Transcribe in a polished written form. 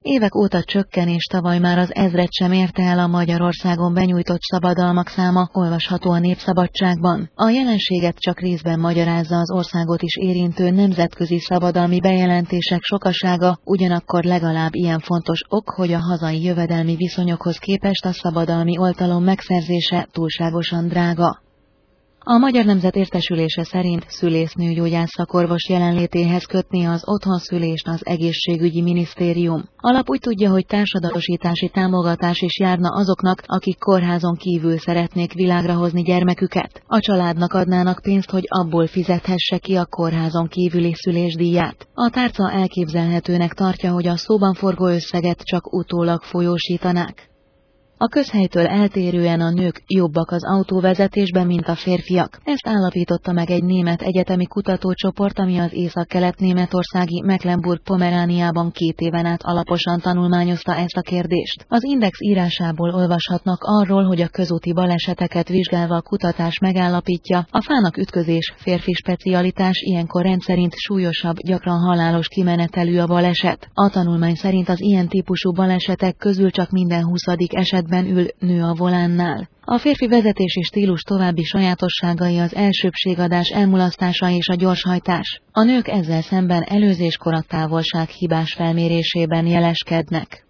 Évek óta csökken, és tavaly már az 1000-et sem érte el a Magyarországon benyújtott szabadalmak száma, olvasható a Népszabadságban. A jelenséget csak részben magyarázza az országot is érintő nemzetközi szabadalmi bejelentések sokasága, ugyanakkor legalább ilyen fontos ok, hogy a hazai jövedelmi viszonyokhoz képest a szabadalmi oltalom megszerzése túlságosan drága. A Magyar Nemzet értesülése szerint szülésznőgyógyász szakorvos jelenlétéhez kötné az otthonszülést az egészségügyi minisztérium. Alap úgy tudja, hogy társadalmasítási támogatás is járna azoknak, akik kórházon kívül szeretnék világra hozni gyermeküket. A családnak adnának pénzt, hogy abból fizethesse ki a kórházon kívüli szülésdíját. A tárca elképzelhetőnek tartja, hogy a szóban forgó összeget csak utólag folyósítanák. A közhelytől eltérően a nők jobbak az autóvezetésben, mint a férfiak. Ezt állapította meg egy német egyetemi kutatócsoport, ami az északkelet-németországi Mecklenburg-Pomerániában 2 éven át alaposan tanulmányozta ezt a kérdést. Az Index írásából olvashatnak arról, hogy a közúti baleseteket vizsgálva a kutatás megállapítja, a fának ütközés férfi specialitás, ilyenkor rendszerint súlyosabb, gyakran halálos kimenetelű a baleset. A tanulmány szerint az ilyen típusú balesetek közül csak minden 20. esetben ül nő a volánnál. A férfi vezetési stílus további sajátosságai az elsőbbségadás elmulasztása és a gyorshajtás. A nők ezzel szemben előzéskor a távolság hibás felmérésében jeleskednek.